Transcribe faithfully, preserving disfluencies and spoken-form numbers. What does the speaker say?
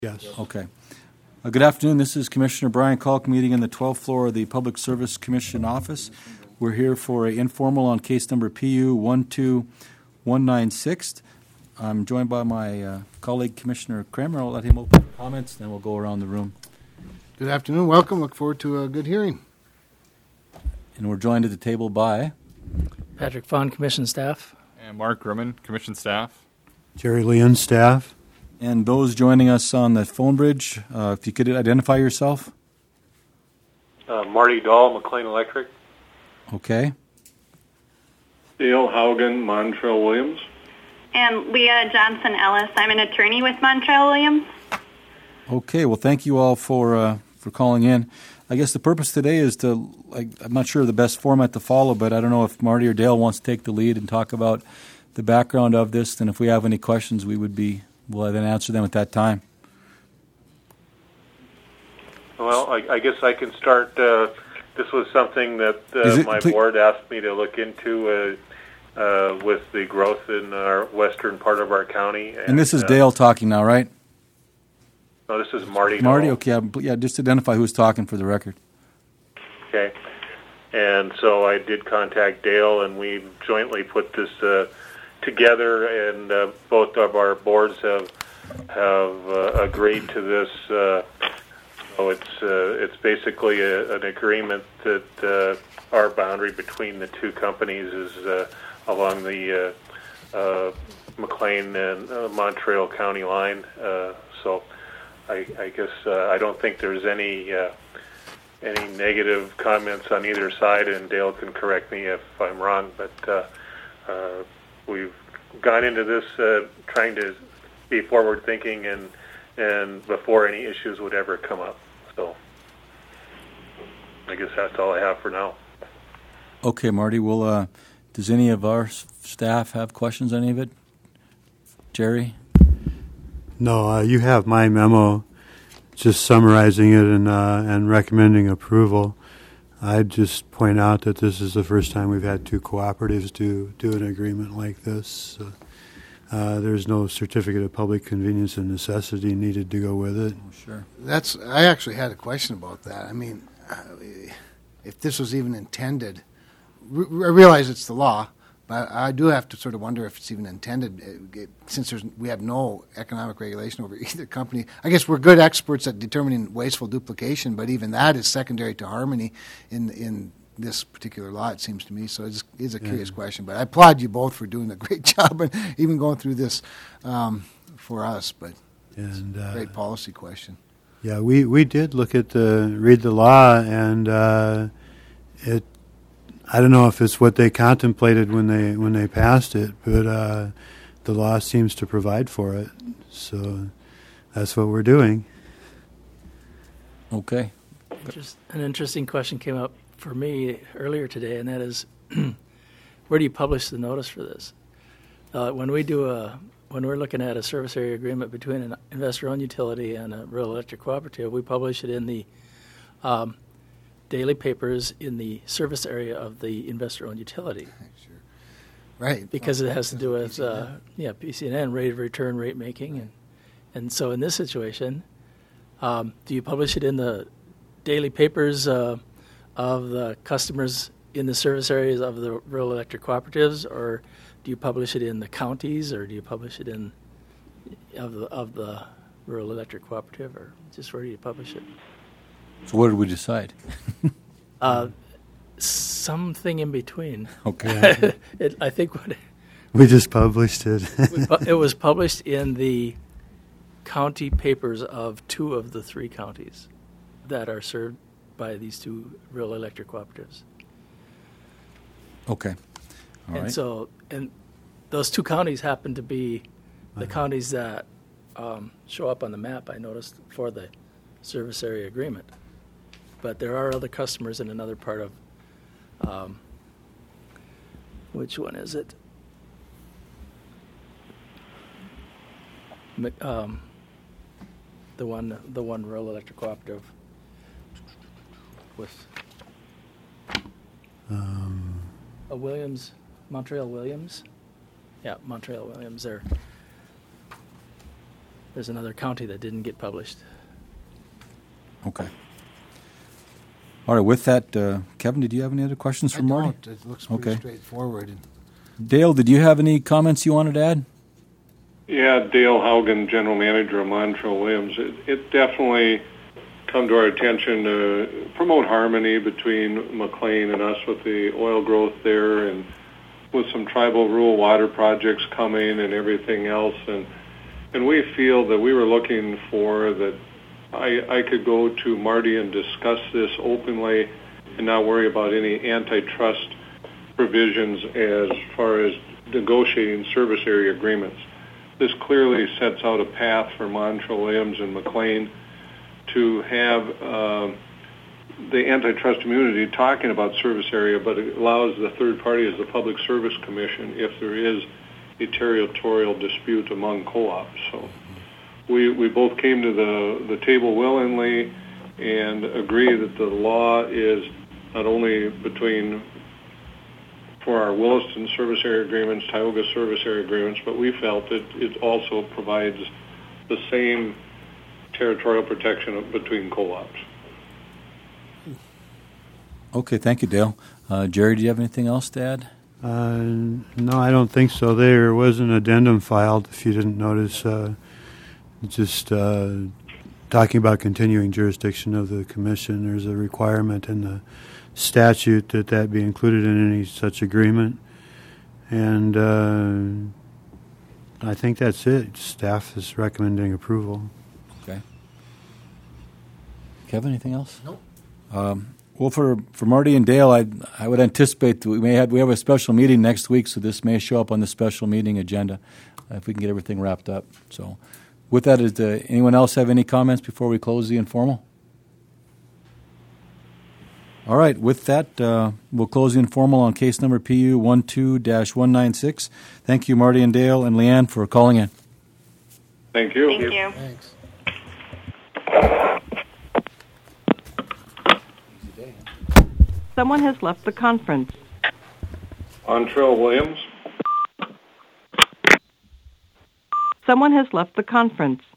Yes. Okay. Uh, good afternoon. This is Commissioner Brian Kalk meeting in the twelfth floor of the Public Service Commission office. We're here for an informal on case number P U one two one nine six. I'm joined by my uh, colleague, Commissioner Kramer. I'll let him open comments, then we'll go around the room. Good afternoon. Welcome. Look forward to a good hearing. And we're joined at the table by Patrick Fawn, Commission staff. And Mark Grumman, Commission staff. Jerry Leon, staff. and those joining us on the phone bridge. Uh, if you could identify yourself. Uh, Marty Dahl, McLean Electric. Okay. Dale Haugen, Montreal Williams. And Leah Johnson Ellis. I'm an attorney with Montreal Williams. Okay. Well, thank you all for uh, for calling in. I guess the purpose today is to, like, I'm not sure of the best format to follow, but I don't know if Marty or Dale wants to take the lead and talk about the background of this. And if we have any questions, we would be, we'll then answer them at that time. Well, I, I guess I can start. Uh, this was something that uh, it, my please, board asked me to look into uh, uh, with the growth in our western part of our county. And, and this is uh, Dale talking now, right? No, this is Marty. Marty, Dahl. okay. Yeah, just identify who's talking for the record. Okay. And so I did contact Dale, and we jointly put this uh, together, and uh, both of our boards have have uh, agreed to this. Uh, so it's uh, it's basically a, an agreement that uh, our boundary between the two companies is uh, along the uh, uh, McLean and uh, Montreal County line. Uh, so I, I guess uh, I don't think there's any. Uh, any negative comments on either side, and Dale can correct me if I'm wrong, but uh, uh, we've gone into this uh, trying to be forward-thinking and and before any issues would ever come up. So I guess that's all I have for now. Okay, Marty. Well, uh, does any of our staff have questions on any of it? Jerry? No, uh, you have my memo. Just summarizing it and uh, and recommending approval. I'd just point out that this is the first time we've had two cooperatives do do an agreement like this. Uh, uh, there's no certificate of public convenience and necessity needed to go with it. Oh, sure. That's. I actually had a question about that. I mean, uh, if this was even intended, re- I realize it's the law, but I do have to sort of wonder if it's even intended, uh, since there's, we have no economic regulation over either company. I guess we're good experts at determining wasteful duplication, but even that is secondary to harmony in in this particular law, it seems to me. So it's, it's a curious yeah. question. But I applaud you both for doing a great job and even going through this um, for us. But and, it's a uh, great policy question. Yeah, we, we did look at the read the law, and uh, it. I don't know if it's what they contemplated when they when they passed it, but uh, the law seems to provide for it. So that's what we're doing. Okay. Just an interesting question came up for me earlier today, and that is, where do you publish the notice for this? Uh, when we do a when we're looking at a service area agreement between an investor-owned utility and a rural electric cooperative, we publish it in the um, daily papers in the service area of the investor-owned utility. Sure. Right. Because it has to do with uh, yeah P C N N, rate of return, rate making, and and so in this situation, um, do you publish it in the daily papers uh, of the customers in the service areas of the rural electric cooperatives, or do you publish it in the counties, or do you publish it in of the of the rural electric cooperative, or just where do you publish it? So what did we decide? Uh, something in between. Okay. it, I think what it, We just published it. we pu- it was published in the county papers of two of the three counties that are served by these two rural electric cooperatives. Okay. All and right. so, and those two counties happen to be the uh-huh. counties that um, show up on the map, I noticed, for the service area agreement. But there are other customers in another part of, um, which one is it? Um, the one, the one rural electric cooperative with um, a Williams, Montreal Williams. Yeah, Montreal Williams there. there's another county that didn't get published. Okay. All right, with that, uh, Kevin, did you have any other questions I for Marty? don't. It looks pretty Okay. straightforward. And Dale, did you have any comments you wanted to add? Yeah, Dale Haugen, General Manager of Montreal Williams. It, it definitely come to our attention to promote harmony between McLean and us with the oil growth there, and with some tribal rural water projects coming and everything else. And and we feel that we were looking for that I, I could go to Marty and discuss this openly and not worry about any antitrust provisions as far as negotiating service area agreements. This clearly sets out a path for Montreal Williams and McLean to have uh, the antitrust immunity talking about service area, but it allows the third party as the Public Service Commission if there is a territorial dispute among co-ops. So we we both came to the, the table willingly and agree that the law is not only between for our Williston service area agreements, Tioga service area agreements, but we felt that it also provides the same territorial protection between co-ops. Okay, thank you, Dale. Uh, Jerry, do you have anything else to add? Uh, no, I don't think so. There was an addendum filed, if you didn't notice, uh, just uh, talking about continuing jurisdiction of the commission. There's a requirement in the statute that that be included in any such agreement. And uh, I think that's it. Staff is recommending approval. Okay. Kevin, anything else? Nope. Um, well, for, for Marty and Dale, I I would anticipate that we may have we have a special meeting next week, so this may show up on the special meeting agenda uh, if we can get everything wrapped up. So, with that, is uh, anyone else have any comments before we close the informal? All right. With that, uh, we'll close the informal on case number P U one two dash one nine six. Thank you, Marty and Dale and Leanne, for calling in. Thank you. Thank you. thanks. Someone has left the conference. Montreal Williams. Someone has left the conference.